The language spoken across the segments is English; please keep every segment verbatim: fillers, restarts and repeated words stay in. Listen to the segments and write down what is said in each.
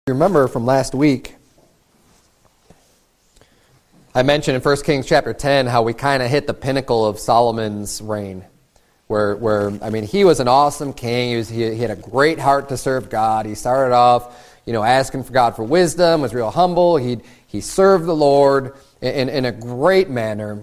Remember from last week, I mentioned in First Kings chapter ten how we kind of hit the pinnacle of Solomon's reign. Where, where I mean, he was an awesome king. He, was, he, he had a great heart to serve God. He started off, you know, asking for God for wisdom, was real humble. He he served the Lord in, in a great manner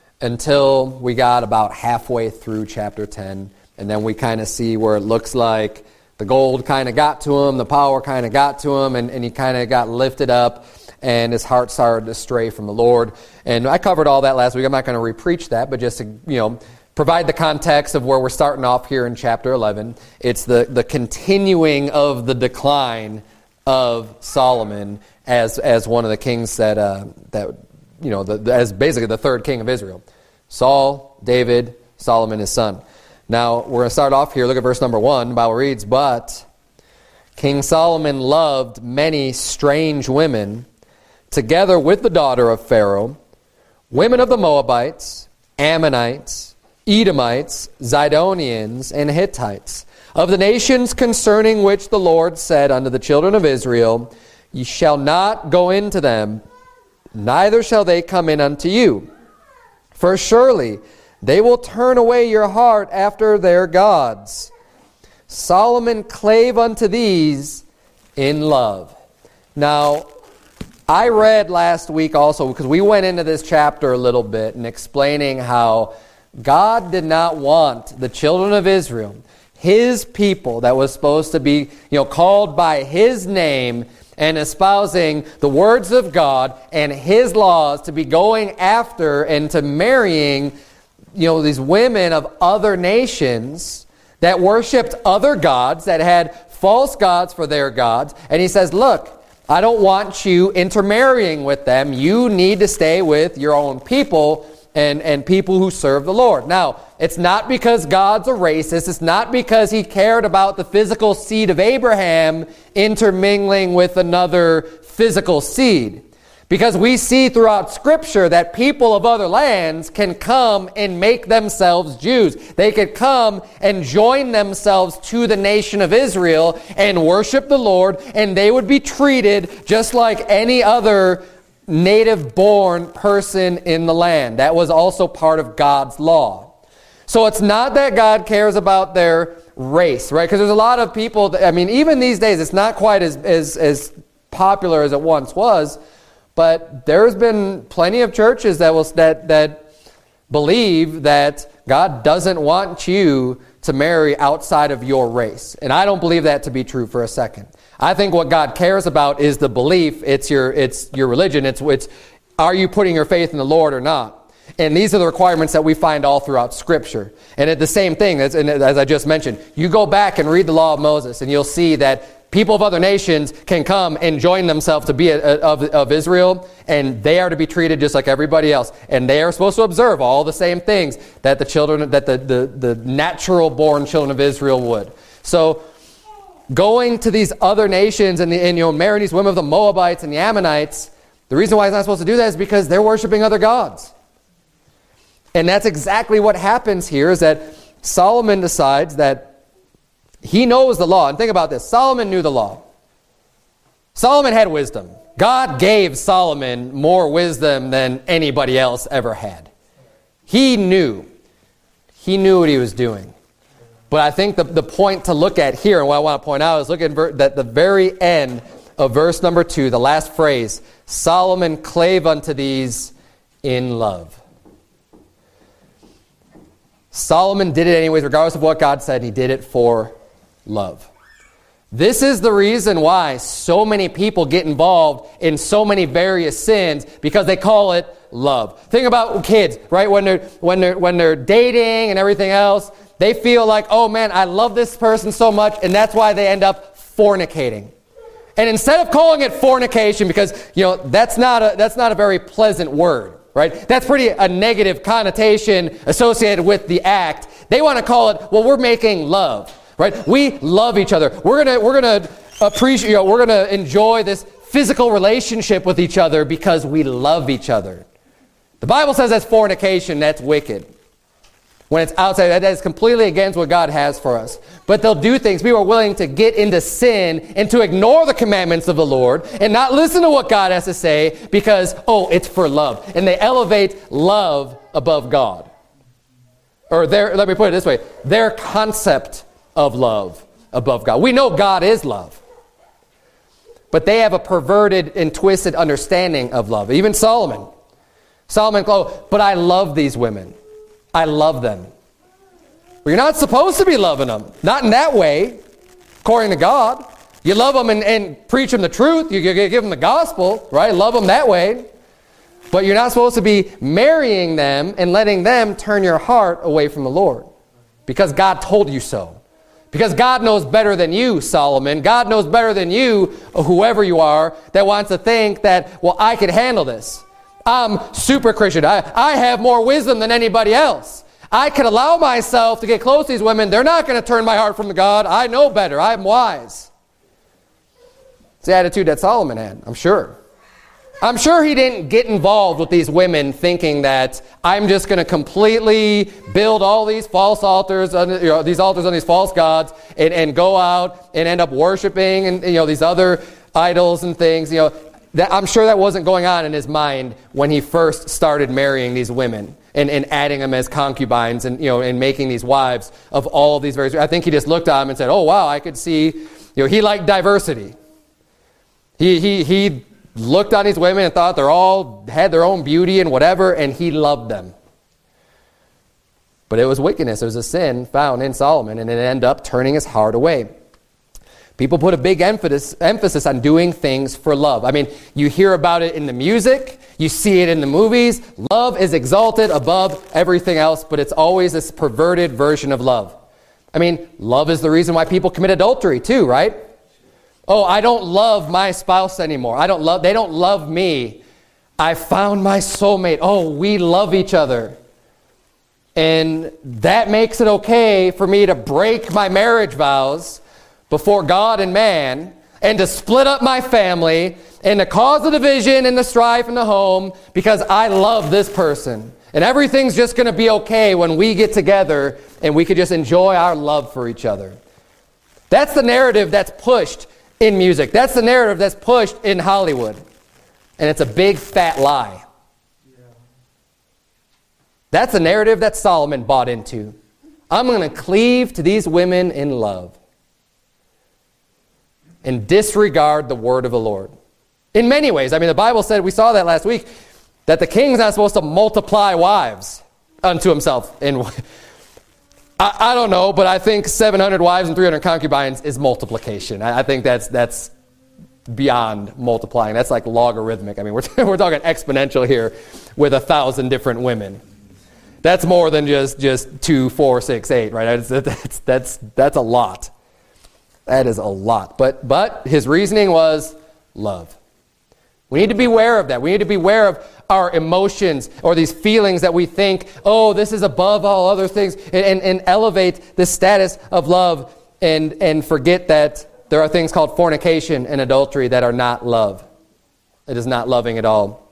until we got about halfway through chapter ten. And then we kind of see where it looks like the gold kind of got to him, the power kind of got to him, and, and he kind of got lifted up, and his heart started to stray from the Lord. And I covered all that last week. I'm not going to re-preach that, but just to, you know, provide the context of where we're starting off here in chapter eleven. It's the, the continuing of the decline of Solomon as as one of the kings that uh, that you know the, the, as basically the third king of Israel. Saul, David, Solomon, his son. Now, we're going to start off here. Look at verse number one. The Bible reads, "But King Solomon loved many strange women, together with the daughter of Pharaoh, women of the Moabites, Ammonites, Edomites, Zidonians, and Hittites, of the nations concerning which the Lord said unto the children of Israel, Ye shall not go into them, neither shall they come in unto you. For surely they will turn away your heart after their gods. Solomon clave unto these in love." Now, I read last week also, because we went into this chapter a little bit and explaining how God did not want the children of Israel, His people that was supposed to be, you know, called by His name and espousing the words of God and His laws, to be going after and to marrying, you know, these women of other nations that worshipped other gods, that had false gods for their gods. And He says, look, I don't want you intermarrying with them. You need to stay with your own people and, and people who serve the Lord. Now, it's not because God's a racist. It's not because He cared about the physical seed of Abraham intermingling with another physical seed. Because we see throughout Scripture that people of other lands can come and make themselves Jews. They could come and join themselves to the nation of Israel and worship the Lord, and they would be treated just like any other native-born person in the land. That was also part of God's law. So it's not that God cares about their race, right? Because there's a lot of people, that, I mean, even these days, it's not quite as, as, as popular as it once was. But there's been plenty of churches that will that that believe that God doesn't want you to marry outside of your race. And I don't believe that to be true for a second. I think what God cares about is the belief. It's your it's your religion. It's it's are you putting your faith in the Lord or not? And these are the requirements that we find all throughout Scripture. And it's the same thing, as, as I just mentioned. You go back and read the law of Moses, and you'll see that people of other nations can come and join themselves to be a, a, of, of Israel, and they are to be treated just like everybody else. And they are supposed to observe all the same things that the children, that the, the, the natural-born children of Israel would. So, going to these other nations and, the, and you know, marrying these women of the Moabites and the Ammonites, the reason why he's not supposed to do that is because they're worshiping other gods. And that's exactly what happens here, is that Solomon decides that he knows the law. And think about this. Solomon knew the law. Solomon had wisdom. God gave Solomon more wisdom than anybody else ever had. He knew. He knew what he was doing. But I think the, the point to look at here, and what I want to point out, is look at ver- that the very end of verse number two, the last phrase, Solomon clave unto these in love. Solomon did it anyways, regardless of what God said. He did it for love. This is the reason why so many people get involved in so many various sins, because they call it love. Think about kids, right? When they're when they're when they're dating and everything else, they feel like, oh man, I love this person so much, and that's why they end up fornicating. And instead of calling it fornication, because you know that's not a that's not a very pleasant word, right? That's pretty a negative connotation associated with the act. They want to call it, well, we're making love. Right? We love each other. We're gonna we're gonna appreciate. You know, we're gonna enjoy this physical relationship with each other because we love each other. The Bible says that's fornication. That's wicked. When it's outside, that is completely against what God has for us. But they'll do things. People are willing to get into sin and to ignore the commandments of the Lord and not listen to what God has to say because, oh, it's for love. And they elevate love above God. Or their, let me put it this way, their concept of love above God. We know God is love. But they have a perverted and twisted understanding of love. Even Solomon. Solomon, oh, but I love these women. I love them. Well, you're not supposed to be loving them. Not in that way, according to God. You love them and, and preach them the truth. You give them the gospel, right? Love them that way. But you're not supposed to be marrying them and letting them turn your heart away from the Lord. Because God told you so. Because God knows better than you, Solomon. God knows better than you, whoever you are, that wants to think that, well, I could handle this. I'm super Christian. I, I have more wisdom than anybody else. I can allow myself to get close to these women. They're not going to turn my heart from God. I know better. I'm wise. It's the attitude that Solomon had, I'm sure. I'm sure he didn't get involved with these women thinking that I'm just going to completely build all these false altars, you know, these altars on these false gods, and, and go out and end up worshiping and you know these other idols and things. You know, that, I'm sure that wasn't going on in his mind when he first started marrying these women and, and adding them as concubines and you know and making these wives of all of these various. I think he just looked at them and said, "Oh wow, I could see." You know, he liked diversity. He he he. looked on these women and thought they're all had their own beauty and whatever, and he loved them. But it was wickedness. It was a sin found in Solomon, and it ended up turning his heart away. People put a big emphasis, emphasis on doing things for love. I mean, you hear about it in the music. You see it in the movies. Love is exalted above everything else, but it's always this perverted version of love. I mean, love is the reason why people commit adultery too, right? Oh, I don't love my spouse anymore. I don't love, they don't love me. I found my soulmate. Oh, we love each other. And that makes it okay for me to break my marriage vows before God and man and to split up my family and to cause the division and the strife in the home because I love this person. And everything's just going to be okay when we get together and we could just enjoy our love for each other. That's the narrative that's pushed in music. That's the narrative that's pushed in Hollywood. And it's a big fat lie. Yeah. That's the narrative that Solomon bought into. I'm going to cleave to these women in love and disregard the word of the Lord. In many ways. I mean, the Bible said, we saw that last week, that the king's not supposed to multiply wives unto himself. And I, I don't know, but I think seven hundred wives and three hundred concubines is multiplication. I, I think that's that's beyond multiplying. That's like logarithmic. I mean, we're, we're talking exponential here with a thousand different women. That's more than just, just two, four, six, eight, right? That's, that's, that's, that's a lot. That is a lot. But, but his reasoning was love. We need to be aware of that. We need to be aware of our emotions or these feelings that we think, oh, this is above all other things, and, and, and elevate the status of love and, and forget that there are things called fornication and adultery that are not love. It is not loving at all.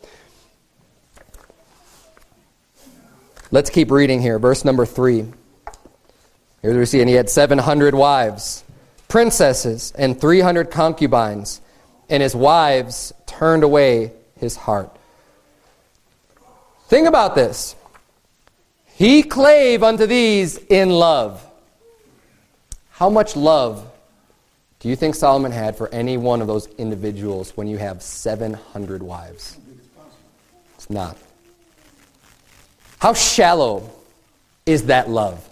Let's keep reading here. Verse number three. Here we see, and he had seven hundred wives, princesses, and three hundred concubines, and his wives turned away his heart. Think about this. He clave unto these in love. How much love do you think Solomon had for any one of those individuals when you have seven hundred wives? It's not. How shallow is that love?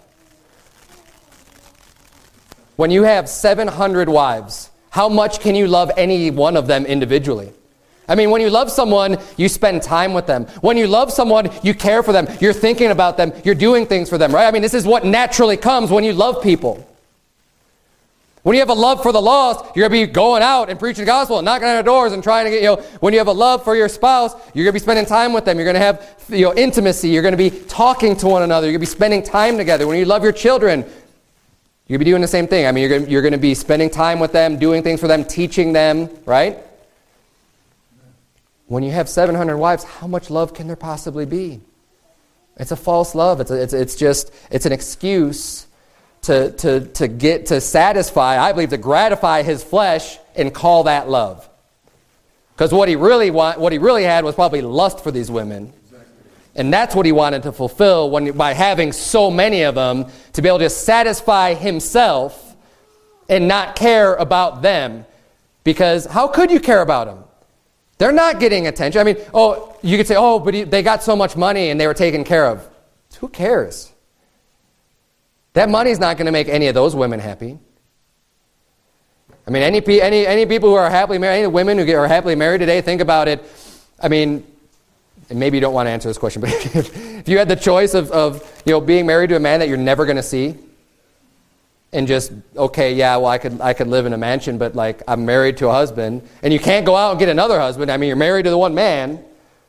When you have seven hundred wives, how much can you love any one of them individually? I mean, when you love someone, you spend time with them. When you love someone, you care for them. You're thinking about them. You're doing things for them, right? I mean, this is what naturally comes when you love people. When you have a love for the lost, you're going to be going out and preaching the gospel and knocking on their doors and trying to get, you know, when you have a love for your spouse, you're going to be spending time with them. You're going to have, you know, intimacy. You're going to be talking to one another. You're going to be spending time together. When you love your children, you're going to be doing the same thing. I mean, you're going to, you're going to be spending time with them, doing things for them, teaching them, right? When you have seven hundred wives, how much love can there possibly be? It's a false love. It's a, it's it's just it's an excuse to to to get to satisfy, I believe, to gratify his flesh and call that love. Because what he really want, what he really had was probably lust for these women. And that's what he wanted to fulfill when, by having so many of them, to be able to satisfy himself and not care about them. Because how could you care about them? They're not getting attention. I mean, oh, you could say, oh, but he, they got so much money and they were taken care of. Who cares? That money's not going to make any of those women happy. I mean, any any any people who are happily married, any women who are happily married today, think about it. I mean, and maybe you don't want to answer this question, but if, if you had the choice of, of you know being married to a man that you're never going to see, and just, okay, yeah, well, I could I could live in a mansion, but like I'm married to a husband, and you can't go out and get another husband. I mean, you're married to the one man,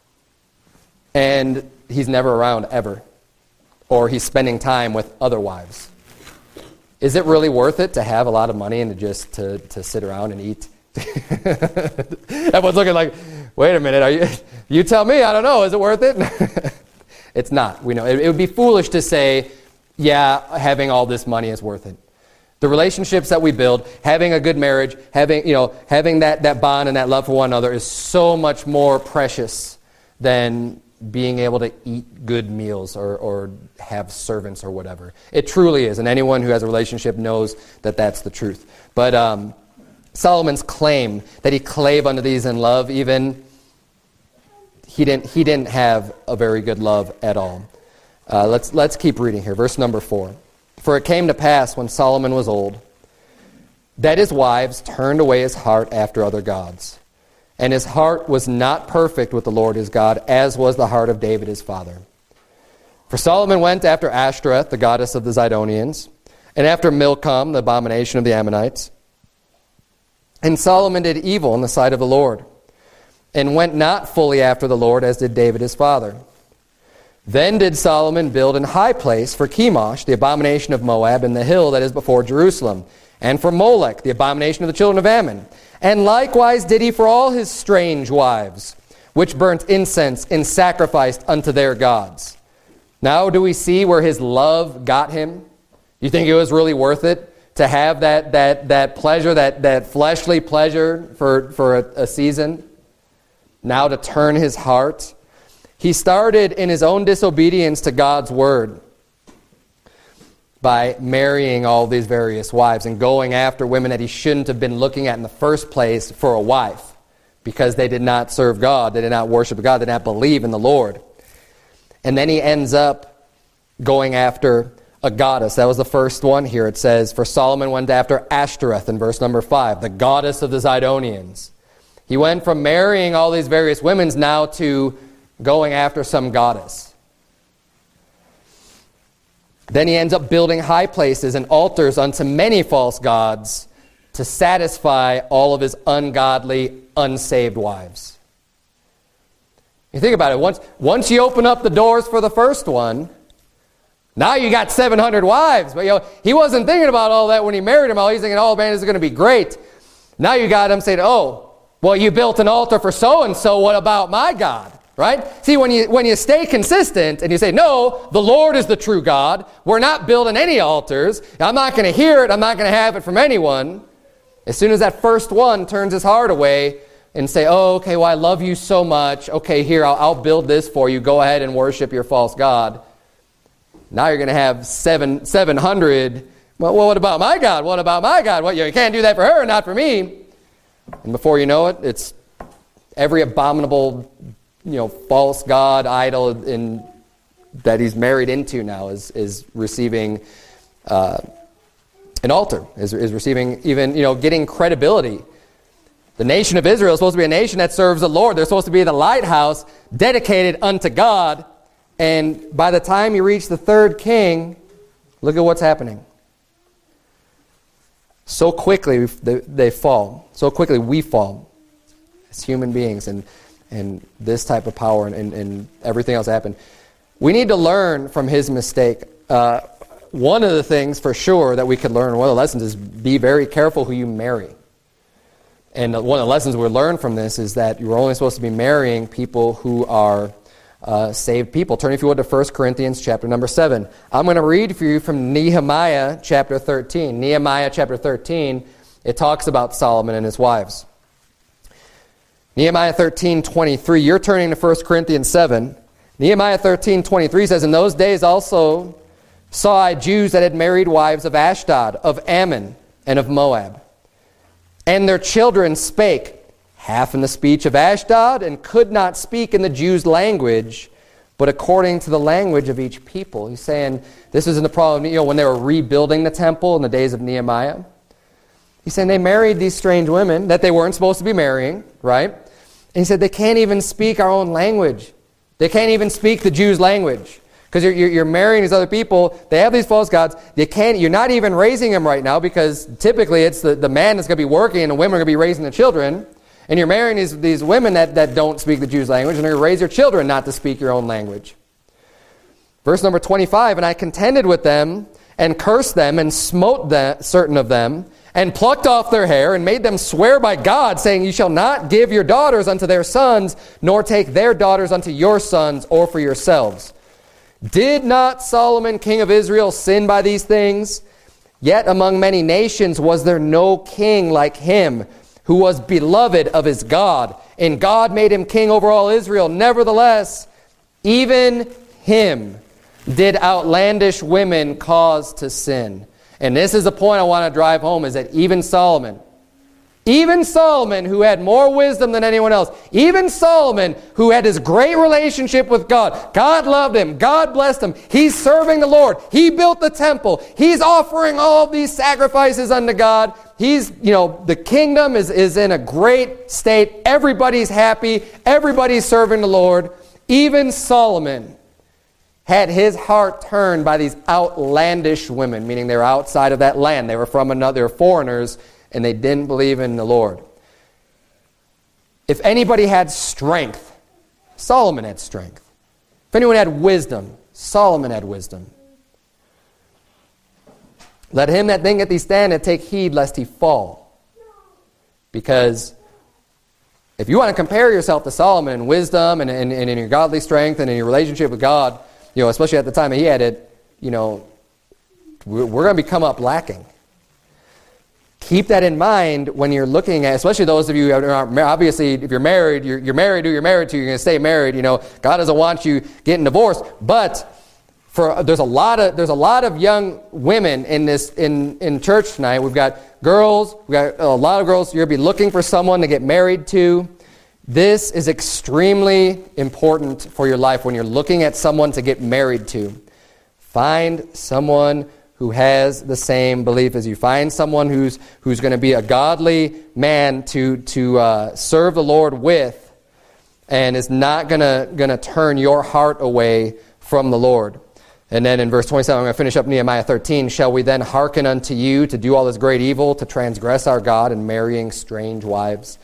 and he's never around ever, or he's spending time with other wives. Is it really worth it to have a lot of money and to just to, to sit around and eat? Everyone's looking like, wait a minute, are you you tell me, I don't know, is it worth it? It's not. We know it, it would be foolish to say, yeah, having all this money is worth it. The relationships that we build, having a good marriage, having, you know, having that, that bond and that love for one another is so much more precious than being able to eat good meals or, or have servants or whatever. It truly is, and anyone who has a relationship knows that that's the truth. But um, Solomon's claim that he clave unto these in love, even, he didn't he didn't have a very good love at all. Uh, let's let's keep reading here. Verse number four. For it came to pass when Solomon was old, that his wives turned away his heart after other gods. And his heart was not perfect with the Lord his God, as was the heart of David his father. For Solomon went after Ashtoreth, the goddess of the Zidonians, and after Milcom, the abomination of the Ammonites. And Solomon did evil in the sight of the Lord, and went not fully after the Lord, as did David his father. Then did Solomon build an high place for Chemosh, the abomination of Moab, in the hill that is before Jerusalem, and for Molech, the abomination of the children of Ammon. And likewise did he for all his strange wives, which burnt incense and sacrificed unto their gods. Now do we see where his love got him? You think it was really worth it to have that that that pleasure, that, that fleshly pleasure for, for a, a season? Now to turn his heart? He started in his own disobedience to God's word by marrying all these various wives and going after women that he shouldn't have been looking at in the first place for a wife, because they did not serve God, they did not worship God, they did not believe in the Lord. And then he ends up going after a goddess. That was the first one here. It says, for Solomon went after Ashtoreth in verse number five, the goddess of the Zidonians. He went from marrying all these various women now to going after some goddess. Then he ends up building high places and altars unto many false gods to satisfy all of his ungodly, unsaved wives. You think about it. Once, once you open up the doors for the first one, now you got seven hundred wives. But you know, he wasn't thinking about all that when he married them all. He's thinking, oh man, this is going to be great. Now you got him saying, oh, well, you built an altar for so-and-so. What about my God? Right? See, when you when you stay consistent and you say, no, the Lord is the true God, we're not building any altars, I'm not going to hear it, I'm not going to have it from anyone. As soon as that first one turns his heart away and say, oh, okay, well, I love you so much, okay, here, I'll, I'll build this for you, go ahead and worship your false God. Now you're going to have seven, 700, well, what about my God? What about my God? Well, you can't do that for her, not for me. And before you know it, it's every abominable, you know, false god, idol in, that he's married into now is is receiving uh, an altar, is, is receiving even, you know, getting credibility. The nation of Israel is supposed to be a nation that serves the Lord. They're supposed to be the lighthouse dedicated unto God. And by the time you reach the third king, look at what's happening. So quickly they, they fall. So quickly we fall as human beings. And and this type of power and, and, and everything else happened. We need to learn from his mistake. Uh, one of the things for sure that we could learn, one of the lessons is be very careful who you marry. And one of the lessons we learn from this is that you're only supposed to be marrying people who are uh, saved people. Turn, if you would, to First Corinthians chapter number seven. I'm going to read for you from Nehemiah chapter thirteen. Nehemiah chapter thirteen, it talks about Solomon and his wives. Nehemiah thirteen twenty-three. You're turning to First Corinthians seven. Nehemiah thirteen twenty-three says, "In those days also saw I Jews that had married wives of Ashdod, of Ammon, and of Moab. And their children spake half in the speech of Ashdod, and could not speak in the Jews' language, but according to the language of each people." He's saying this isn't the problem, you know, when they were rebuilding the temple in the days of Nehemiah. He's saying they married these strange women that they weren't supposed to be marrying, right? And he said they can't even speak our own language. They can't even speak the Jews' language. Because you're, you're, you're marrying these other people. They have these false gods. They can't, you're not even raising them right now, because typically it's the, the man that's going to be working and the women are going to be raising the children. And you're marrying these, these women that, that don't speak the Jews' language, and you're going to raise your children not to speak your own language. Verse number twenty-five, "And I contended with them, and cursed them, and smote them, certain of them, and plucked off their hair, and made them swear by God, saying, Ye shall not give your daughters unto their sons, nor take their daughters unto your sons, or for yourselves. Did not Solomon king of Israel sin by these things? Yet among many nations was there no king like him, who was beloved of his God, and God made him king over all Israel. Nevertheless, even him did outlandish women cause to sin." And this is the point I want to drive home, is that even Solomon, even Solomon, who had more wisdom than anyone else, even Solomon, who had this great relationship with God, God loved him, God blessed him, he's serving the Lord, he built the temple, he's offering all of these sacrifices unto God, he's, you know, the kingdom is, is in a great state, everybody's happy, everybody's serving the Lord. Even Solomon had his heart turned by these outlandish women, meaning they were outside of that land, they were from another, they were foreigners, and they didn't believe in the Lord. If anybody had strength, Solomon had strength. If anyone had wisdom, Solomon had wisdom. "Let him that thinketh he standeth take heed lest he fall." Because if you want to compare yourself to Solomon in wisdom and, and, and in your godly strength and in your relationship with God, you know, especially at the time that he had it, you know, we're, we're going to become up lacking. Keep that in mind when you're looking at, especially those of you who are, obviously, if you're married, you're, you're married who you're married to, you're going to stay married. You know, God doesn't want you getting divorced. But for there's a lot of there's a lot of young women in this in, in church tonight. We've got girls, we've got a lot of girls. You're going to be looking for someone to get married to. This is extremely important for your life when you're looking at someone to get married to. Find someone who has the same belief as you. Find someone who's who's going to be a godly man to to uh, serve the Lord with, and is not going to going to turn your heart away from the Lord. And then in verse twenty-seven, I'm going to finish up Nehemiah thirteen. "Shall we then hearken unto you to do all this great evil, to transgress our God in marrying strange wives?"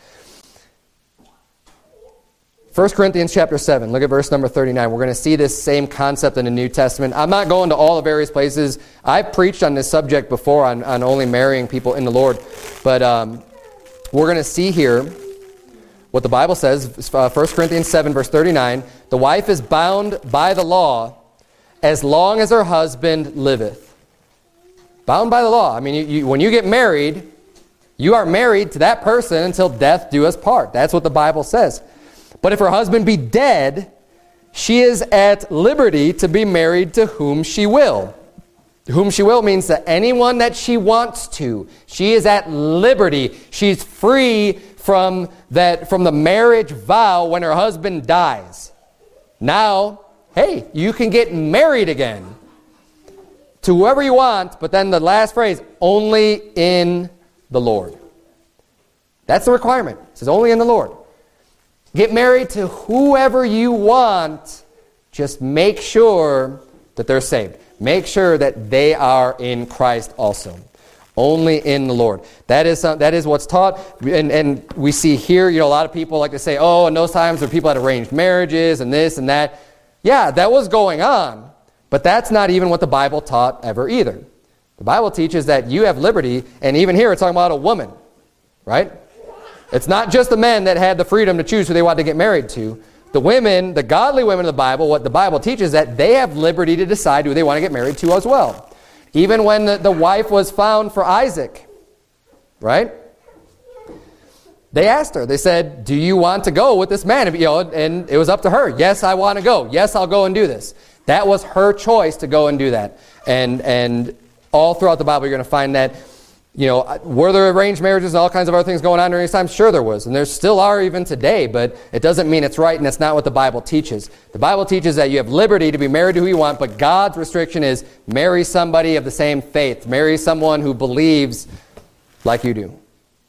First Corinthians chapter seven, look at verse number thirty-nine. We're going to see this same concept in the New Testament. I'm not going to all the various places. I've preached on this subject before on, on only marrying people in the Lord. But um, we're going to see here what the Bible says. Uh, First Corinthians seven, verse thirty-nine. "The wife is bound by the law as long as her husband liveth." Bound by the law. I mean, you, you, when you get married, you are married to that person until death do us part. That's what the Bible says. "But if her husband be dead, she is at liberty to be married to whom she will." Whom she will means to anyone that she wants to. She is at liberty. She's free from that from the marriage vow when her husband dies. Now, hey, you can get married again to whoever you want, but then the last phrase, only in the Lord. That's the requirement. It says only in the Lord. Get married to whoever you want. Just make sure that they're saved. Make sure that they are in Christ also. Only in the Lord. That is some, that is what's taught. And, and we see here, you know, a lot of people like to say, oh, in those times where people had arranged marriages and this and that. Yeah, that was going on. But that's not even what the Bible taught ever either. The Bible teaches that you have liberty. And even here it's talking about a woman. Right? It's not just the men that had the freedom to choose who they wanted to get married to. The women, the godly women of the Bible, what the Bible teaches, that they have liberty to decide who they want to get married to as well. Even when the, the wife was found for Isaac, right? They asked her, they said, do you want to go with this man? You know, and it was up to her. Yes, I want to go. Yes, I'll go and do this. That was her choice to go and do that. And and all throughout the Bible, you're going to find that, you know, were there arranged marriages and all kinds of other things going on during this time? Sure there was. And there still are even today, but it doesn't mean it's right, and it's not what the Bible teaches. The Bible teaches that you have liberty to be married to who you want, but God's restriction is marry somebody of the same faith. Marry someone who believes like you do.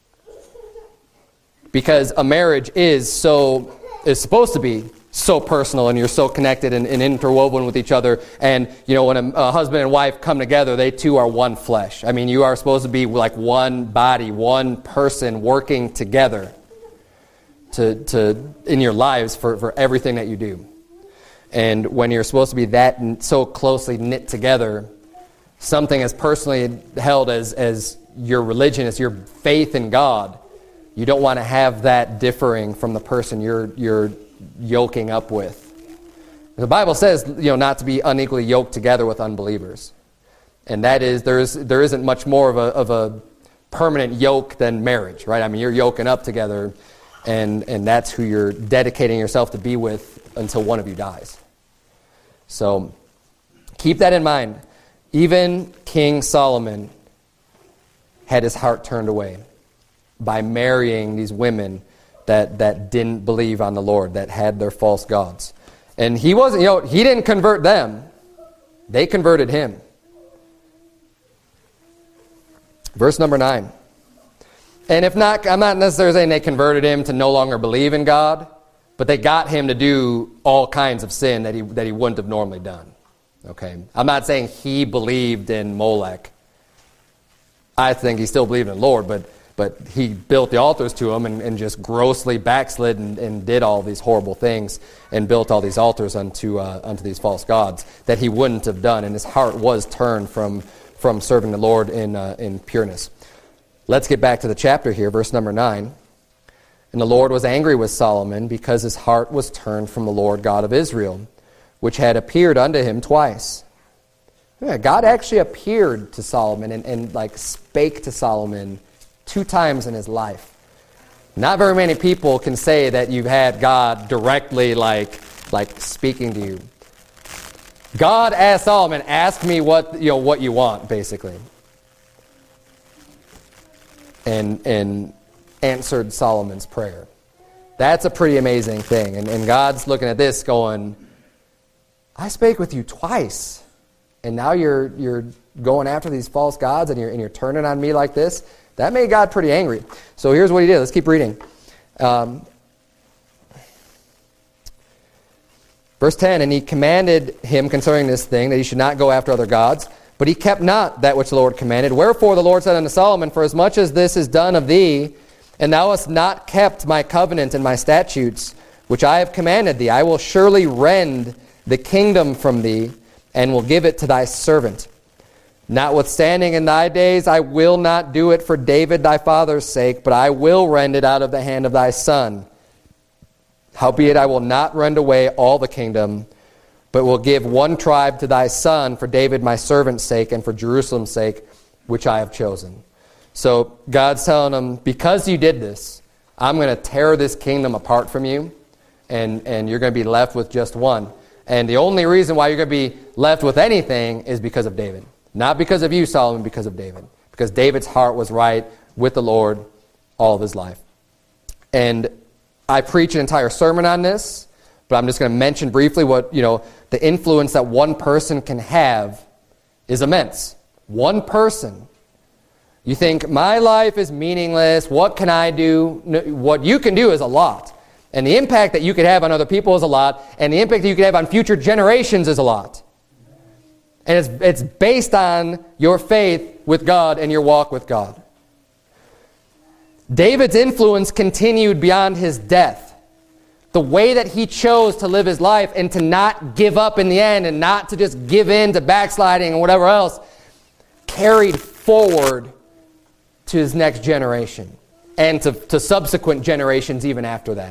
Because a marriage is so, is supposed to be so personal, and you're so connected and, and interwoven with each other. And, you know, when a, a husband and wife come together, they two are one flesh. I mean, you are supposed to be like one body, one person working together to, to in your lives for, for everything that you do. And when you're supposed to be that so closely knit together, something as personally held as, as your religion, as your faith in God, you don't want to have that differing from the person you're you're yoking up with. The Bible says, you know, not to be unequally yoked together with unbelievers, and that is there is there isn't much more of a of a permanent yoke than marriage, right? I mean, you're yoking up together, and and that's who you're dedicating yourself to be with until one of you dies. So keep that in mind. Even King Solomon had his heart turned away by marrying these women that, that didn't believe on the Lord, that had their false gods. And he wasn't, you know, he didn't convert them. They converted him. Verse number nine. And if not, I'm not necessarily saying they converted him to no longer believe in God, but they got him to do all kinds of sin that he that he wouldn't have normally done. Okay? I'm not saying he believed in Molech. I think he still believed in the Lord, but But he built the altars to him and, and just grossly backslid and, and did all these horrible things and built all these altars unto uh, unto these false gods that he wouldn't have done. And his heart was turned from, from serving the Lord in uh, in pureness. Let's get back to the chapter here, verse number nine. And the Lord was angry with Solomon because his heart was turned from the Lord God of Israel, which had appeared unto him twice. Yeah, God actually appeared to Solomon and, and like spake to Solomon two times in his life. Not very many people can say that you've had God directly like like speaking to you. God asked Solomon, ask me what you know what you want, basically. And and answered Solomon's prayer. That's a pretty amazing thing. And, and God's looking at this going, I spake with you twice, and now you're you're going after these false gods and you're and you're turning on me like this. That made God pretty angry. So here's what he did. Let's keep reading. Um, verse ten, and he commanded him concerning this thing, that he should not go after other gods, but he kept not that which the Lord commanded. Wherefore the Lord said unto Solomon, for as much as this is done of thee, and thou hast not kept my covenant and my statutes, which I have commanded thee, I will surely rend the kingdom from thee, and will give it to thy servant. Notwithstanding in thy days I will not do it for David thy father's sake, but I will rend it out of the hand of thy son. Howbeit I will not rend away all the kingdom, but will give one tribe to thy son for David my servant's sake and for Jerusalem's sake, which I have chosen. So God's telling him, because you did this, I'm going to tear this kingdom apart from you, and, and you're going to be left with just one. And the only reason why you're going to be left with anything is because of David. Not because of you, Solomon, because of David. Because David's heart was right with the Lord all of his life. And I preach an entire sermon on this, but I'm just going to mention briefly what, you know, the influence that one person can have is immense. One person. You think, my life is meaningless, what can I do? No, what you can do is a lot. And the impact that you could have on other people is a lot, and the impact that you could have on future generations is a lot. And it's, it's based on your faith with God and your walk with God. David's influence continued beyond his death. The way that he chose to live his life and to not give up in the end and not to just give in to backsliding and whatever else carried forward to his next generation and to, to subsequent generations even after that.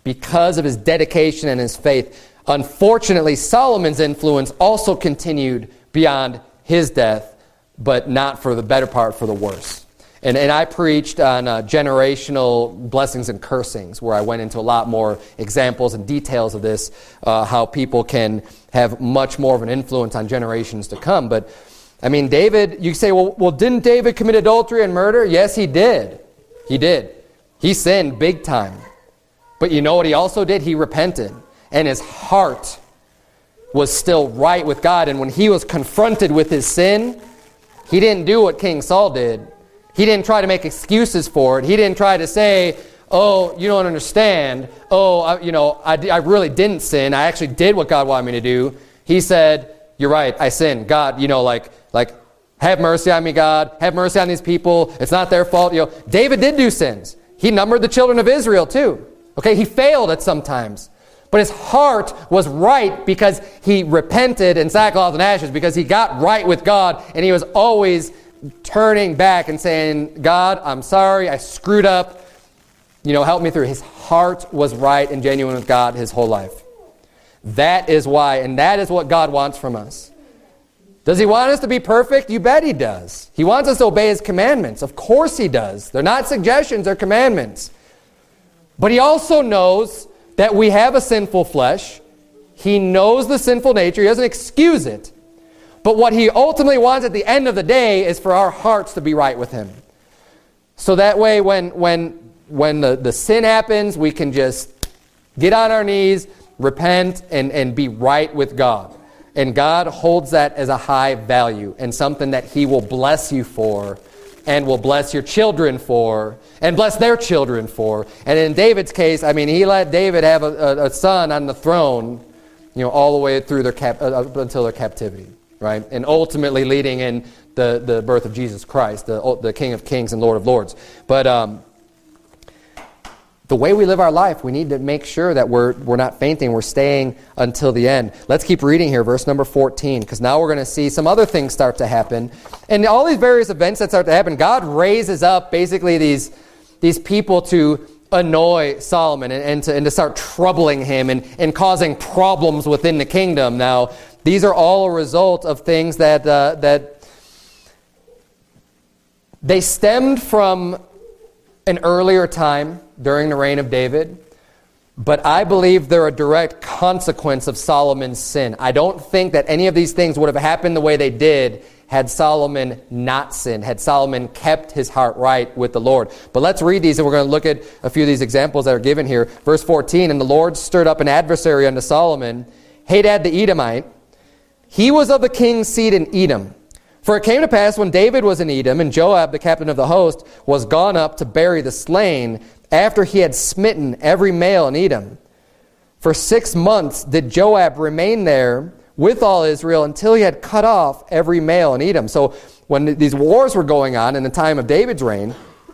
because of his dedication and his faith. Unfortunately, Solomon's influence also continued beyond his death, but not for the better part, for the worse. And, and I preached on uh, generational blessings and cursings, where I went into a lot more examples and details of this, uh, how people can have much more of an influence on generations to come. But, I mean, David, you say, well, well, didn't David commit adultery and murder? Yes, he did. He did. He sinned big time. But you know what he also did? He repented. And his heart was still right with God. And when he was confronted with his sin, he didn't do what King Saul did. He didn't try to make excuses for it. He didn't try to say, oh, you don't understand. Oh, I, you know, I, I really didn't sin. I actually did what God wanted me to do. He said, you're right, I sinned. God, you know, like, like, have mercy on me, God. Have mercy on these people. It's not their fault. You know, David did do sins. He numbered the children of Israel too. Okay, he failed at some times. But his heart was right because he repented in sackcloth and ashes, because he got right with God, and he was always turning back and saying, God, I'm sorry, I screwed up. You know, help me through. His heart was right and genuine with God his whole life. That is why, and that is what God wants from us. Does he want us to be perfect? You bet he does. He wants us to obey his commandments. Of course he does. They're not suggestions, they're commandments. But he also knows that we have a sinful flesh. He knows the sinful nature. He doesn't excuse it. But what he ultimately wants at the end of the day is for our hearts to be right with him. So that way when, when, when the, the sin happens, we can just get on our knees, repent, and, and be right with God. And God holds that as a high value and something that he will bless you for, and will bless your children for, and bless their children for. And in David's case, I mean, he let David have a, a, a son on the throne, you know, all the way through their cap, uh, until their captivity. Right? And ultimately leading in the, the birth of Jesus Christ, the, the King of Kings and Lord of Lords. But um, the way we live our life, we need to make sure that we're, we're not fainting, we're staying until the end. Let's keep reading here, verse number fourteen, because now we're going to see some other things start to happen. And all these various events that start to happen, God raises up basically these, these people to annoy Solomon and, and, to, and to start troubling him and, and causing problems within the kingdom. Now, these are all a result of things that uh, that they stemmed from an earlier time during the reign of David, but I believe they're a direct consequence of Solomon's sin. I don't think that any of these things would have happened the way they did had Solomon not sinned, had Solomon kept his heart right with the Lord. But let's read these, and we're going to look at a few of these examples that are given here. Verse fourteen, and the Lord stirred up an adversary unto Solomon, Hadad the Edomite. He was of the king's seed in Edom. For it came to pass when David was in Edom, and Joab, the captain of the host, was gone up to bury the slain, after he had smitten every male in Edom. For six months did Joab remain there with all Israel, until he had cut off every male in Edom. So when these wars were going on in the time of David's reign,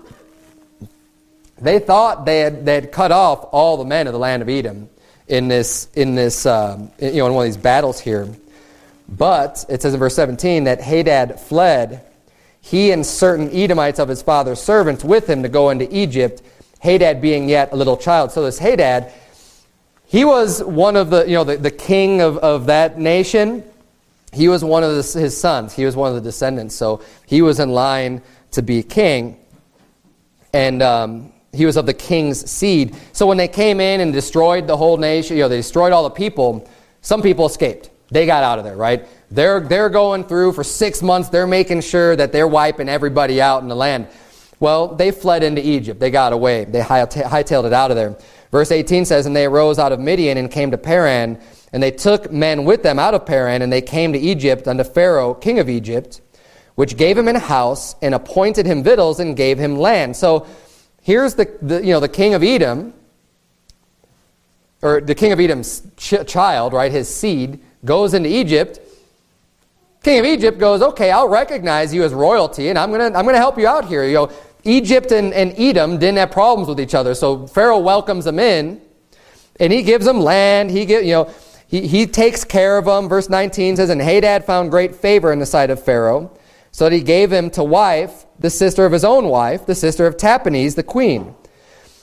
they thought they had, they had cut off all the men of the land of Edom in this, in this, um, you know, in one of these battles here. But it says in verse seventeen that Hadad fled, he and certain Edomites of his father's servants with him to go into Egypt, Hadad being yet a little child. So this Hadad, he was one of the, you know, the, the king of, of that nation. He was one of the, his sons. He was one of the descendants. So he was in line to be king. And um, he was of the king's seed. So when they came in and destroyed the whole nation, you know, they destroyed all the people, some people escaped. They got out of there, right? They're, they're going through for six months. They're making sure that they're wiping everybody out in the land. Well, they fled into Egypt. They got away. They hightailed it out of there. Verse eighteen says, and they arose out of Midian and came to Paran, and they took men with them out of Paran, and they came to Egypt unto Pharaoh, king of Egypt, which gave him an house and appointed him victuals and gave him land. So here's the, the you know the king of Edom, or the king of Edom's ch- child, right? His seed goes into Egypt. King of Egypt goes, okay, I'll recognize you as royalty, and I'm gonna I'm gonna help you out here. You know, Egypt and, and Edom didn't have problems with each other, so Pharaoh welcomes them in, and he gives them land. He get you know he he takes care of them. Verse nineteen says, and Hadad found great favor in the sight of Pharaoh, so that he gave him to wife the sister of his own wife, the sister of Tahpenes the queen.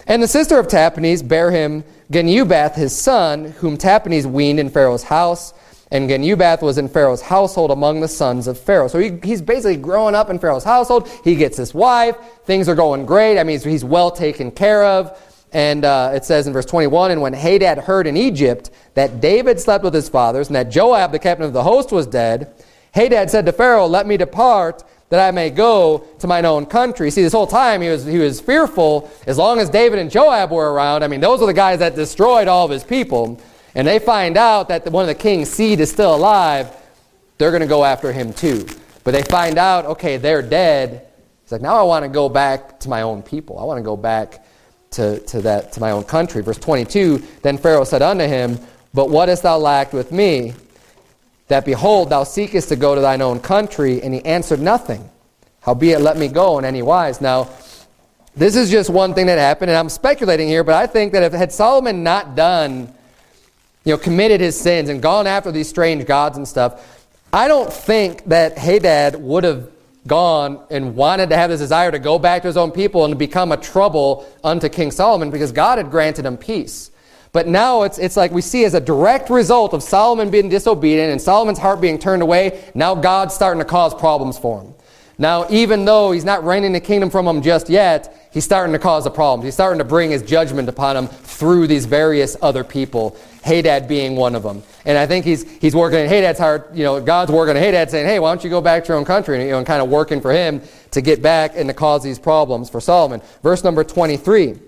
And the sister of Tahpenes bare him Genubath his son, whom Tahpenes weaned in Pharaoh's house. And Genubath was in Pharaoh's household among the sons of Pharaoh. So he, he's basically growing up in Pharaoh's household. He gets his wife. Things are going great. I mean, he's, he's well taken care of. And uh, it says in verse twenty-one, and when Hadad heard in Egypt that David slept with his fathers, and that Joab, the captain of the host, was dead, Hadad said to Pharaoh, let me depart, that I may go to mine own country. See, this whole time he was, he was fearful as long as David and Joab were around. I mean, those are the guys that destroyed all of his people. And they find out that one of the king's seed is still alive. They're going to go after him too. But they find out, okay, they're dead. He's like, now I want to go back to my own people. I want to go back to, to, that, to my own country. Verse twenty-two, then Pharaoh said unto him, but what hast thou lacked with me? That behold, thou seekest to go to thine own country. And he answered nothing. Howbeit, let me go in any wise. Now, this is just one thing that happened, and I'm speculating here, but I think that if had Solomon not done, you know, committed his sins and gone after these strange gods and stuff, I don't think that Hadad would have gone and wanted to have this desire to go back to his own people and to become a trouble unto King Solomon, because God had granted him peace. But now it's, it's like we see as a direct result of Solomon being disobedient and Solomon's heart being turned away, now God's starting to cause problems for him. Now, even though he's not reigning the kingdom from him just yet, he's starting to cause the problems. He's starting to bring his judgment upon him through these various other people, Hadad being one of them. And I think he's he's working in Hadad's heart, you know, God's working in Hadad saying, hey, why don't you go back to your own country? And, you know, and kind of working for him to get back and to cause these problems for Solomon. Verse number twenty-three.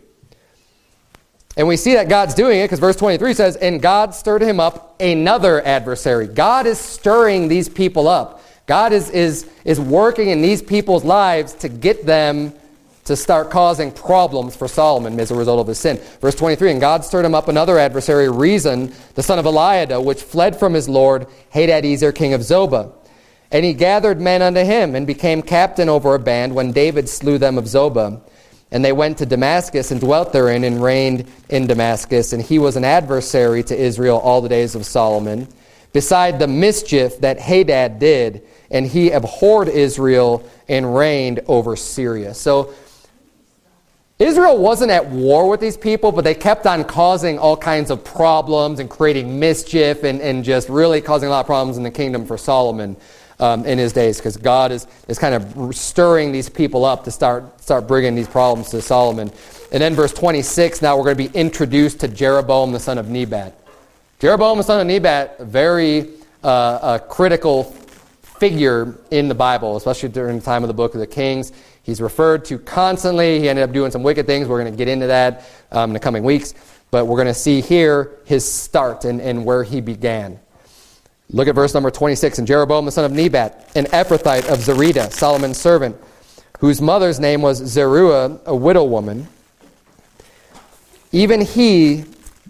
And we see that God's doing it because verse twenty-three says, and God stirred him up another adversary. God is stirring these people up. God is, is, is working in these people's lives to get them to start causing problems for Solomon as a result of his sin. Verse twenty-three, and God stirred him up another adversary, Rezon, the son of Eliada, which fled from his lord Hadadezer, king of Zobah. And he gathered men unto him, and became captain over a band when David slew them of Zobah. And they went to Damascus and dwelt therein and reigned in Damascus. And he was an adversary to Israel all the days of Solomon, beside the mischief that Hadad did. And he abhorred Israel and reigned over Syria. So Israel wasn't at war with these people, but they kept on causing all kinds of problems and creating mischief and, and just really causing a lot of problems in the kingdom for Solomon um, in his days, because God is, is kind of stirring these people up to start, start bringing these problems to Solomon. And then verse twenty-six, now we're going to be introduced to Jeroboam the son of Nebat. Jeroboam the son of Nebat, a very uh, a critical figure in the Bible, especially during the time of the book of the Kings. He's referred to constantly. He ended up doing some wicked things. We're going to get into that um, in the coming weeks. But we're going to see here his start and, and where he began. Look at verse number twenty-six. And Jeroboam the son of Nebat, an Ephrathite of Zerida, Solomon's servant, whose mother's name was Zeruiah, a widow woman, even he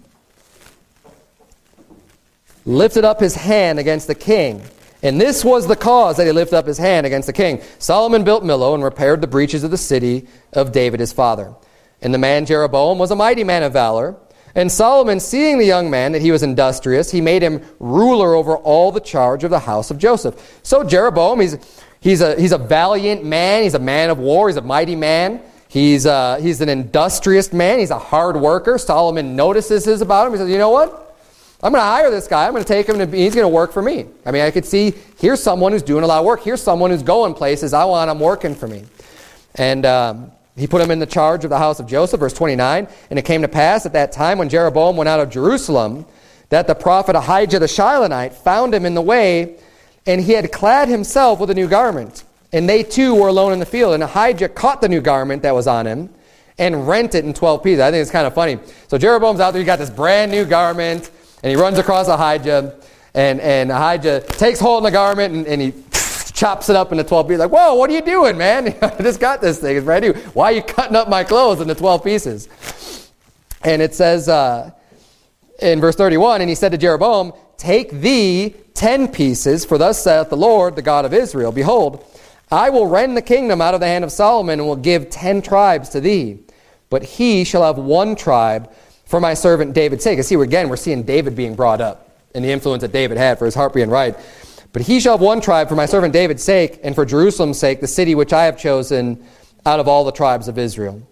lifted up his hand against the king. And this was the cause that he lifted up his hand against the king. Solomon built Millo and repaired the breaches of the city of David his father. And the man Jeroboam was a mighty man of valor. And Solomon, seeing the young man that he was industrious, he made him ruler over all the charge of the house of Joseph. So Jeroboam, he's he's a he's a valiant man. He's a man of war. He's a mighty man. He's uh, he's an industrious man. He's a hard worker. Solomon notices this about him. He says, you know what? I'm going to hire this guy. I'm going to take him, and he's going to work for me. I mean, I could see, here's someone who's doing a lot of work. Here's someone who's going places. I want him working for me. And um, he put him in the charge of the house of Joseph, verse twenty-nine. And it came to pass at that time when Jeroboam went out of Jerusalem, that the prophet Ahijah the Shilonite found him in the way, and he had clad himself with a new garment. And they too were alone in the field. And Ahijah caught the new garment that was on him and rent it in twelve pieces. I think it's kind of funny. So Jeroboam's out there. He got this brand new garment. And he runs across Ahijah, and, and Ahijah takes hold of the garment, and, and he chops it up into twelve pieces. Like, whoa, what are you doing, man? I just got this thing. It's brand new. Why are you cutting up my clothes into twelve pieces? And it says uh, in verse thirty-one, and he said to Jeroboam, take thee ten pieces, for thus saith the Lord, the God of Israel, behold, I will rend the kingdom out of the hand of Solomon, and will give ten tribes to thee. But he shall have one tribe, for my servant David's sake. And see, again, we're seeing David being brought up and the influence that David had for his heart being right. But he shall have one tribe for my servant David's sake, and for Jerusalem's sake, the city which I have chosen out of all the tribes of Israel.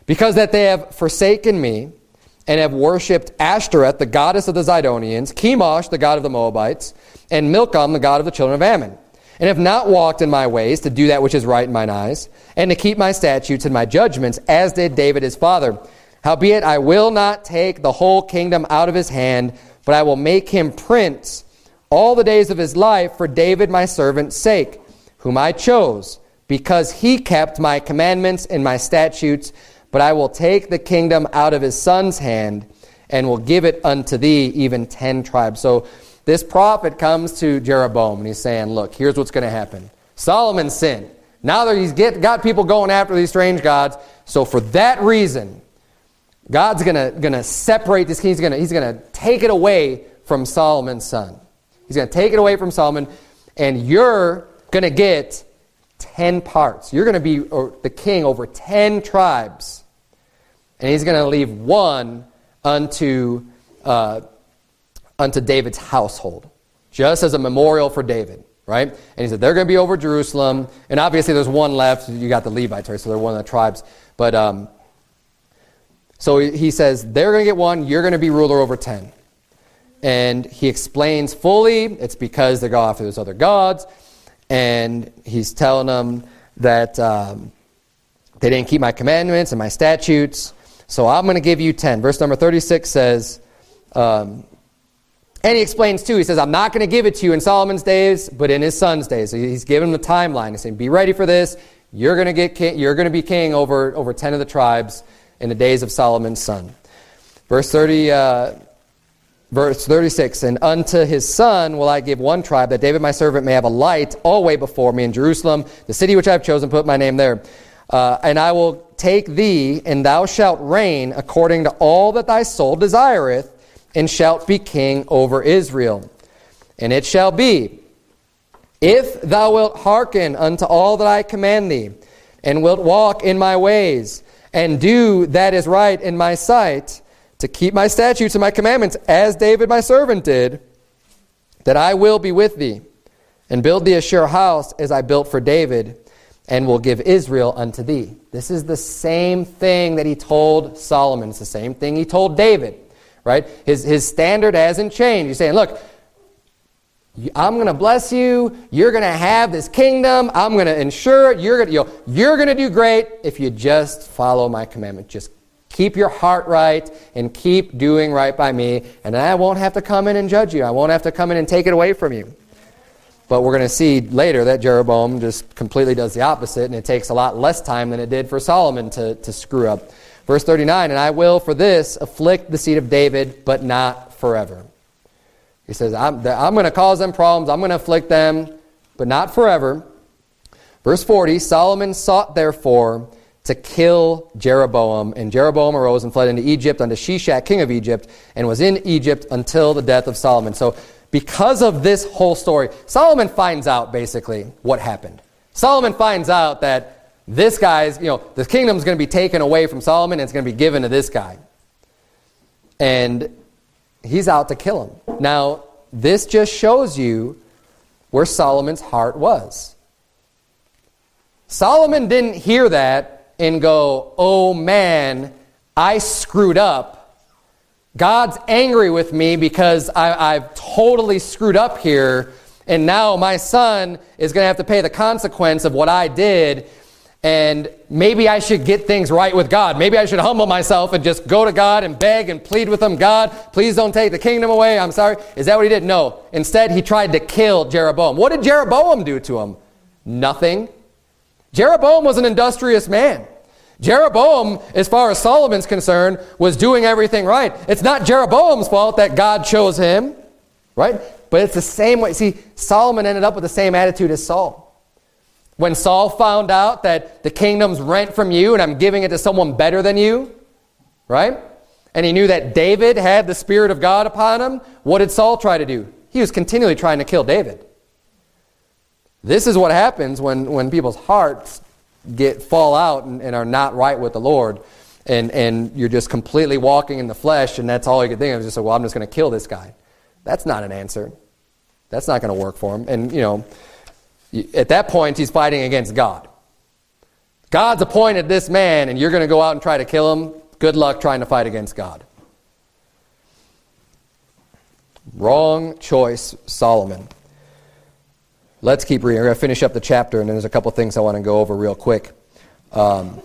Because that they have forsaken me, and have worshipped Ashtoreth, the goddess of the Zidonians, Chemosh, the god of the Moabites, and Milcom, the god of the children of Ammon, and have not walked in my ways to do that which is right in mine eyes, and to keep my statutes and my judgments, as did David his father. Howbeit I will not take the whole kingdom out of his hand, but I will make him prince all the days of his life for David my servant's sake, whom I chose, because he kept my commandments and my statutes. But I will take the kingdom out of his son's hand, and will give it unto thee, even ten tribes. So this prophet comes to Jeroboam, and he's saying, look, here's what's going to happen. Solomon sinned. Now that he's get, got people going after these strange gods, so for that reason, God's going to going to separate this king. He's going to he's going to take it away from Solomon's son. He's going to take it away from Solomon, and you're going to get ten parts. You're going to be the king over ten tribes. And he's going to leave one unto uh, unto David's household, just as a memorial for David, right? And he said, they're going to be over Jerusalem. And obviously there's one left. You got the Levites, right? So they're one of the tribes. But um, so he says, they're going to get one. You're going to be ruler over ten. And he explains fully, it's because they go after those other gods. And he's telling them that um, they didn't keep my commandments and my statutes. So I'm going to give you ten. Verse number thirty-six says, um, and he explains too, he says, I'm not going to give it to you in Solomon's days, but in his son's days. So he's giving them the timeline. He's saying, be ready for this. You're going to get king, you're going to be king over, over ten of the tribes in the days of Solomon's son. Verse thirty, uh, verse thirty-six, and unto his son will I give one tribe, that David my servant may have a light always before me in Jerusalem, the city which I have chosen, put my name there. Uh, and I will take thee, and thou shalt reign according to all that thy soul desireth, and shalt be king over Israel. And it shall be, if thou wilt hearken unto all that I command thee, and wilt walk in my ways, and do that is right in my sight, to keep my statutes and my commandments, as David my servant did, that I will be with thee, and build thee a sure house as I built for David, and will give Israel unto thee. This is the same thing that he told Solomon. It's the same thing he told David, right? His, his standard hasn't changed. He's saying, look, I'm going to bless you. You're going to have this kingdom. I'm going to ensure it. You're going to, you know, you're going to do great if you just follow my commandment. Just keep your heart right and keep doing right by me, and I won't have to come in and judge you. I won't have to come in and take it away from you. But we're going to see later that Jeroboam just completely does the opposite, and it takes a lot less time than it did for Solomon to, to screw up. Verse thirty-nine, and I will for this afflict the seed of David, but not forever. He says, I'm, I'm going to cause them problems, I'm going to afflict them, but not forever. Verse forty, Solomon sought therefore to kill Jeroboam, and Jeroboam arose and fled into Egypt unto Shishak, king of Egypt, and was in Egypt until the death of Solomon. So because of this whole story, Solomon finds out basically what happened. Solomon finds out that this guy's, you know, the kingdom's going to be taken away from Solomon and it's going to be given to this guy. And he's out to kill him. Now, this just shows you where Solomon's heart was. Solomon didn't hear that and go, oh man, I screwed up. God's angry with me because I, I've totally screwed up here, and now my son is going to have to pay the consequence of what I did, and maybe I should get things right with God. Maybe I should humble myself and just go to God and beg and plead with him, God, please don't take the kingdom away. I'm sorry. Is that what he did? No. Instead, he tried to kill Jeroboam. What did Jeroboam do to him? Nothing. Jeroboam was an industrious man. Jeroboam, as far as Solomon's concerned, was doing everything right. It's not Jeroboam's fault that God chose him, right? But it's the same way. See, Solomon ended up with the same attitude as Saul. When Saul found out that the kingdom's rent from you and I'm giving it to someone better than you, right? And he knew that David had the Spirit of God upon him, what did Saul try to do? He was continually trying to kill David. This is what happens when, when people's hearts get fall out and, and are not right with the Lord, and and you're just completely walking in the flesh, and that's all you can think of is just, well, I'm just going to kill this guy. That's not an answer. That's not going to work for him. And you know, at that point, he's fighting against God. God's appointed this man, and you're going to go out and try to kill him? Good luck trying to fight against God. Wrong choice, Solomon. Let's keep reading. We're going to finish up the chapter, and then there's a couple things I want to go over real quick. Um,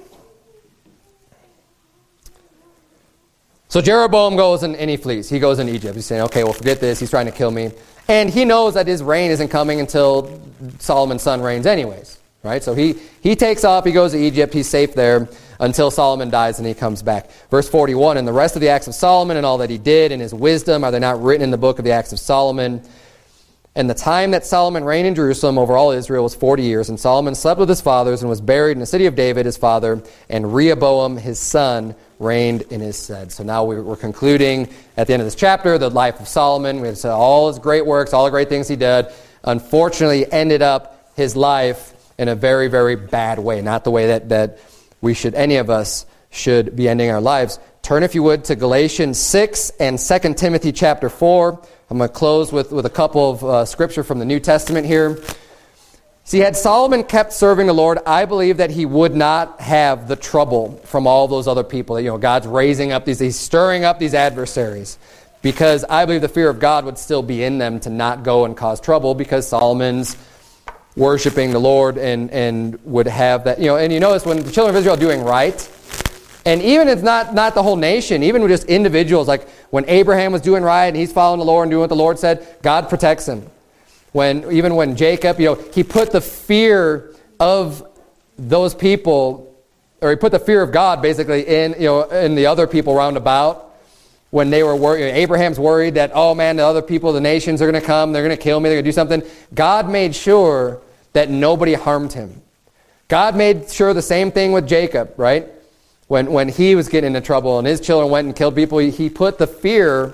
so Jeroboam goes and, and he flees. He goes in Egypt. He's saying, okay, well, forget this. He's trying to kill me. And he knows that his reign isn't coming until Solomon's son reigns anyways. Right? So he, he takes off. He goes to Egypt. He's safe there until Solomon dies and he comes back. Verse forty-one, and the rest of the acts of Solomon and all that he did and his wisdom, are they not written in the book of the acts of Solomon? And the time that Solomon reigned in Jerusalem over all Israel was forty years. And Solomon slept with his fathers and was buried in the city of David, his father. And Rehoboam, his son, reigned in his stead. So now we're concluding at the end of this chapter the life of Solomon. We have said all his great works, all the great things he did. Unfortunately, ended up his life in a very, very bad way. Not the way that, that we should, any of us should be ending our lives. Turn, if you would, to Galatians six and Second Timothy chapter four. I'm going to close with, with a couple of uh, scripture from the New Testament here. See, had Solomon kept serving the Lord, I believe that he would not have the trouble from all those other people. That, you know, God's raising up these, he's stirring up these adversaries. Because I believe the fear of God would still be in them to not go and cause trouble, because Solomon's worshiping the Lord and, and would have that. You know, and you notice when the children of Israel are doing right, and even it's not, not the whole nation, even with just individuals, like when Abraham was doing right and he's following the Lord and doing what the Lord said, God protects him. When even when Jacob, you know, he put the fear of those people, or he put the fear of God basically in, you know, in the other people round about. When they were worried, Abraham's worried that, oh man, the other people, the nations are going to come, they're going to kill me, they're going to do something. God made sure that nobody harmed him. God made sure the same thing with Jacob, right? When when he was getting into trouble and his children went and killed people, he, he put the fear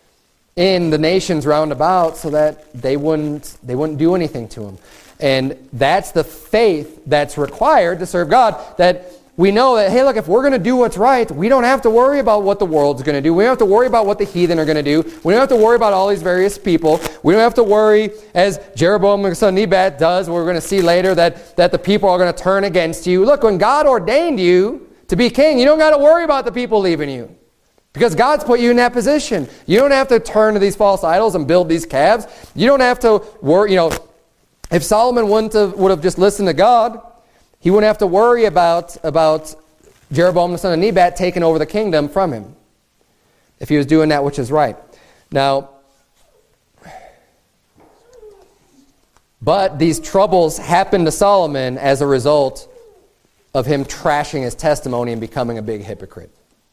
in the nations round about so that they wouldn't they wouldn't do anything to him. And that's the faith that's required to serve God. That we know that, hey, look, if we're going to do what's right, we don't have to worry about what the world's going to do. We don't have to worry about what the heathen are going to do. We don't have to worry about all these various people. We don't have to worry, as Jeroboam and son Nebat does, we're going to see later, that, that the people are going to turn against you. Look, when God ordained you to be king, you don't got to worry about the people leaving you. Because God's put you in that position. You don't have to turn to these false idols and build these calves. You don't have to worry, you know, if Solomon wouldn't have, would have just listened to God, he wouldn't have to worry about, about Jeroboam the son of Nebat taking over the kingdom from him, if he was doing that which is right. Now, but these troubles happened to Solomon as a result of him trashing his testimony and becoming a big hypocrite.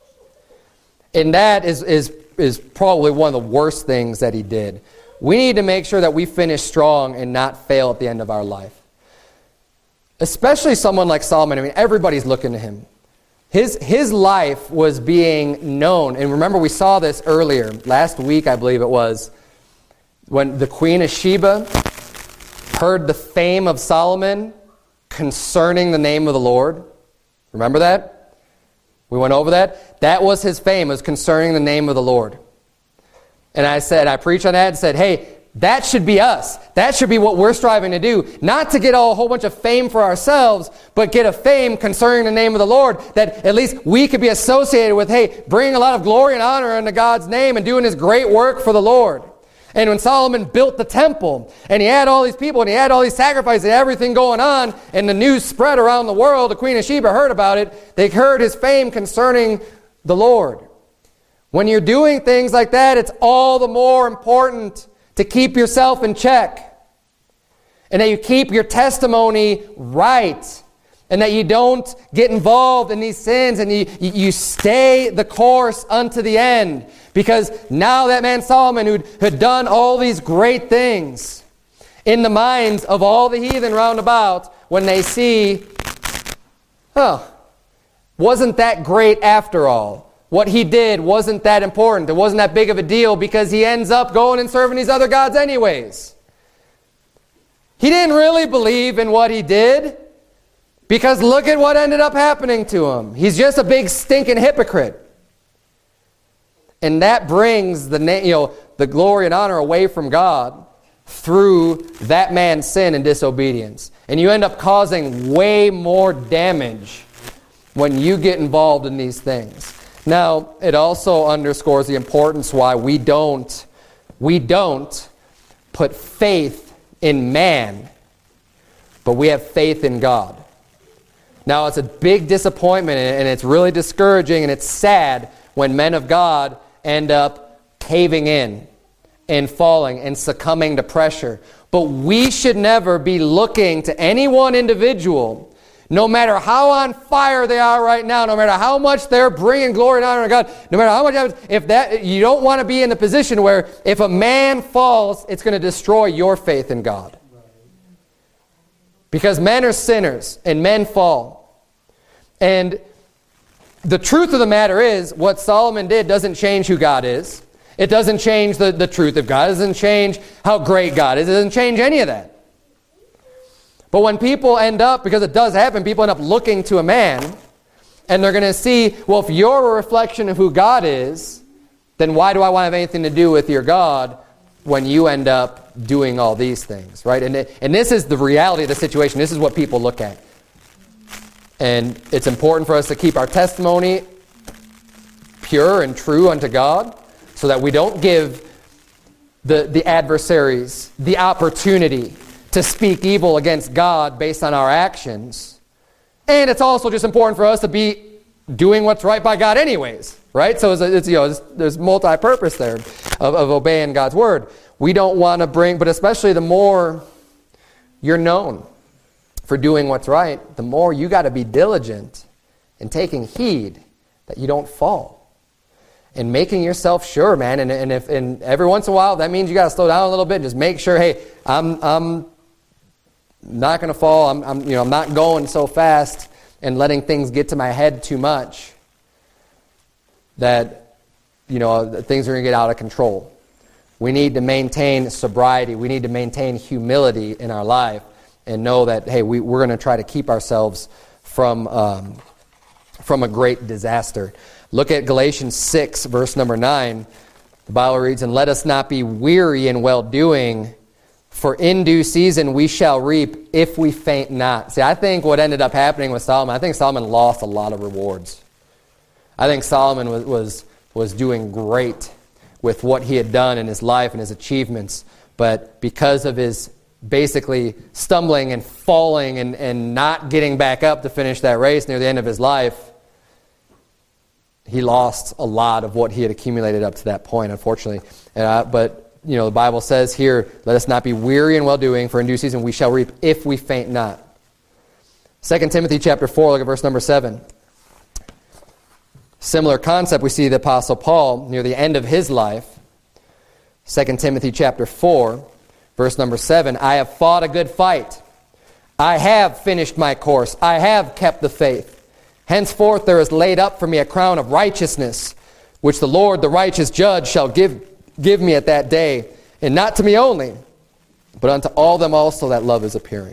And that is, is, is probably one of the worst things that he did. We need to make sure that we finish strong and not fail at the end of our life. Especially someone like Solomon. I mean, everybody's looking to him. His, his life was being known. And remember, we saw this earlier, last week, I believe it was, when the Queen of Sheba heard the fame of Solomon concerning the name of the Lord. Remember that? We went over that. That was his fame, was concerning the name of the Lord. And I said, I preached on that and said, hey, that should be us. That should be what we're striving to do. Not to get a whole bunch of fame for ourselves, but get a fame concerning the name of the Lord, that at least we could be associated with, hey, bringing a lot of glory and honor into God's name and doing his great work for the Lord. And when Solomon built the temple, and he had all these people, and he had all these sacrifices, and everything going on, and the news spread around the world, the Queen of Sheba heard about it, they heard his fame concerning the Lord. When you're doing things like that, it's all the more important to keep yourself in check, and that you keep your testimony right, and that you don't get involved in these sins, and you, you stay the course unto the end. Because now that man Solomon, who had done all these great things, in the minds of all the heathen round about, when they see, oh, wasn't that great after all? What he did wasn't that important. It wasn't that big of a deal, because he ends up going and serving these other gods anyways. He didn't really believe in what he did, because look at what ended up happening to him. He's just a big stinking hypocrite. And that brings the, you know, the glory and honor away from God through that man's sin and disobedience. And you end up causing way more damage when you get involved in these things. Now, it also underscores the importance why we don't, we don't put faith in man, but we have faith in God. Now, it's a big disappointment, and it's really discouraging, and it's sad when men of God end up caving in and falling and succumbing to pressure. But we should never be looking to any one individual, no matter how on fire they are right now, no matter how much they're bringing glory and honor to God, no matter how much, if that, you don't want to be in the position where if a man falls, it's going to destroy your faith in God. Because men are sinners and men fall. And the truth of the matter is, what Solomon did doesn't change who God is. It doesn't change the, the truth of God. It doesn't change how great God is. It doesn't change any of that. But when people end up, because it does happen, people end up looking to a man, and they're going to see, well, if you're a reflection of who God is, then why do I want to have anything to do with your God when you end up doing all these things, right? And, it, and this is the reality of the situation. This is what people look at. And it's important for us to keep our testimony pure and true unto God so that we don't give the, the adversaries the opportunity to speak evil against God based on our actions. And it's also just important for us to be doing what's right by God anyways, right? So it's, it's, you know, it's, there's multi-purpose there of, of obeying God's word. We don't want to bring, but especially the more you're known for doing what's right, the more you got to be diligent in taking heed that you don't fall. And making yourself sure, man. And, and if and every once in a while, that means you got to slow down a little bit and just make sure, hey, I'm I'm not going to fall. I'm, I'm you know I'm not going so fast and letting things get to my head too much that you know things are going to get out of control. We need to maintain sobriety. We need to maintain humility in our life and know that, hey, we, we're going to try to keep ourselves from um, from a great disaster. Look at Galatians six, verse number nine. The Bible reads, "And let us not be weary in well-doing, for in due season we shall reap if we faint not." See, I think what ended up happening with Solomon, I think Solomon lost a lot of rewards. I think Solomon was was, was doing great with what he had done in his life and his achievements, but because of his basically stumbling and falling and, and not getting back up to finish that race near the end of his life, he lost a lot of what he had accumulated up to that point, unfortunately. Uh, but, you know, the Bible says here, let us not be weary in well-doing, for in due season we shall reap if we faint not. Second Timothy chapter four, look at verse number seven. Similar concept we see the Apostle Paul near the end of his life. Second Timothy chapter four, verse number seven. "I have fought a good fight. I have finished my course. I have kept the faith. Henceforth there is laid up for me a crown of righteousness, which the Lord, the righteous judge, shall give, give me at that day, and not to me only, but unto all them also that love is appearing."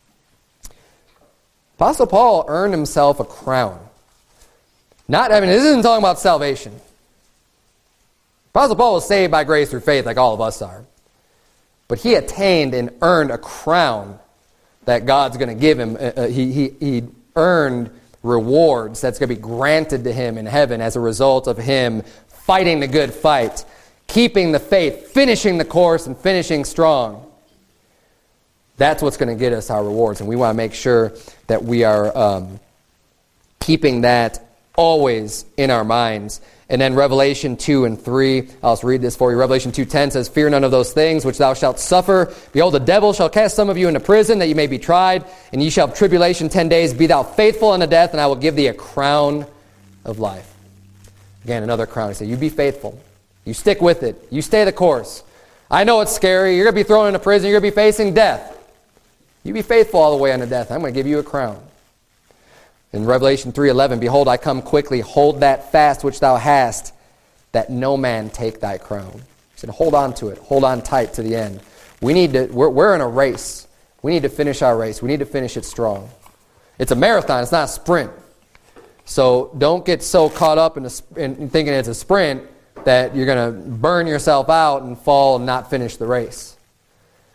Apostle Paul earned himself a crown. Not, I mean, this isn't talking about salvation. Apostle Paul was saved by grace through faith like all of us are. But he attained and earned a crown that God's going to give him. Uh, he, he, he earned rewards that's going to be granted to him in heaven as a result of him fighting the good fight, keeping the faith, finishing the course, and finishing strong. That's what's going to get us our rewards, and we want to make sure that we are um, keeping that always in our minds. And then Revelation two and three, I'll just read this for you. Revelation two ten says, "Fear none of those things which thou shalt suffer. Behold, the devil shall cast some of you into prison, that you may be tried, and ye shall have tribulation ten days. Be thou faithful unto death, and I will give thee a crown of life." Again, another crown. He said, you be faithful. You stick with it. You stay the course. I know it's scary. You're going to be thrown into prison. You're going to be facing death. You be faithful all the way unto death. I'm going to give you a crown. In Revelation three eleven, "Behold, I come quickly. Hold that fast which thou hast, that no man take thy crown." He said, hold on to it. Hold on tight to the end. We need to, we're, we're in a race. We need to finish our race. We need to finish it strong. It's a marathon. It's not a sprint. So don't get so caught up in, a, in thinking it's a sprint that you're going to burn yourself out and fall and not finish the race.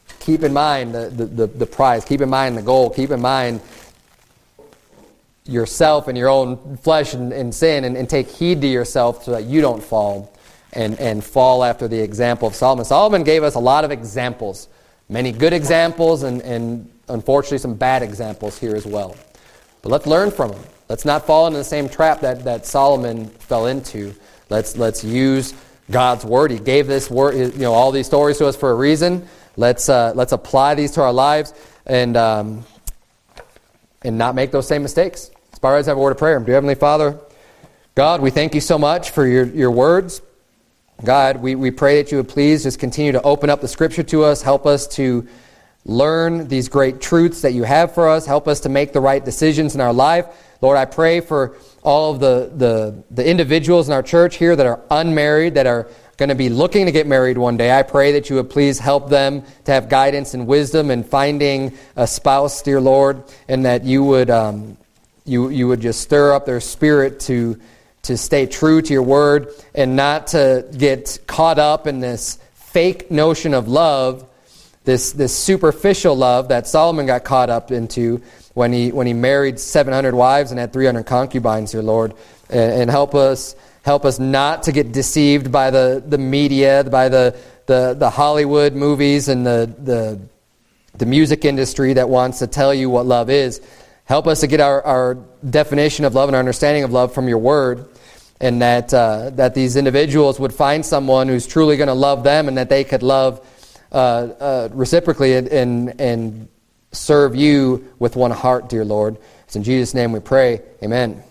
keep in mind the, the, the, the prize. Keep in mind the goal. Keep in mind yourself and your own flesh and, and sin, and, and take heed to yourself so that you don't fall and, and fall after the example of Solomon. Solomon gave us a lot of examples, many good examples, and, and unfortunately some bad examples here as well. But let's learn from them. Let's not fall into the same trap that, that Solomon fell into. Let's let's use God's word. He gave this word, you know, all these stories to us for a reason. Let's uh, let's apply these to our lives and um, and not make those same mistakes. Let's bow our heads and have a word of prayer. Dear Heavenly Father, God, we thank you so much for your, your words. God, we, we pray that you would please just continue to open up the Scripture to us. Help us to learn these great truths that you have for us. Help us to make the right decisions in our life. Lord, I pray for all of the, the, the individuals in our church here that are unmarried, that are going to be looking to get married one day. I pray that you would please help them to have guidance and wisdom in finding a spouse, dear Lord, and that you would um, you you would just stir up their spirit to to stay true to your word and not to get caught up in this fake notion of love, this this superficial love that Solomon got caught up into when he when he married seven hundred wives and had three hundred concubines, dear Lord, and, and help us help us not to get deceived by the, the media, by the, the the Hollywood movies and the the the music industry that wants to tell you what love is. Help us to get our, our definition of love and our understanding of love from your word, and that uh, that these individuals would find someone who's truly going to love them, and that they could love uh, uh, reciprocally and, and and serve you with one heart, dear Lord. It's in Jesus' name we pray. Amen.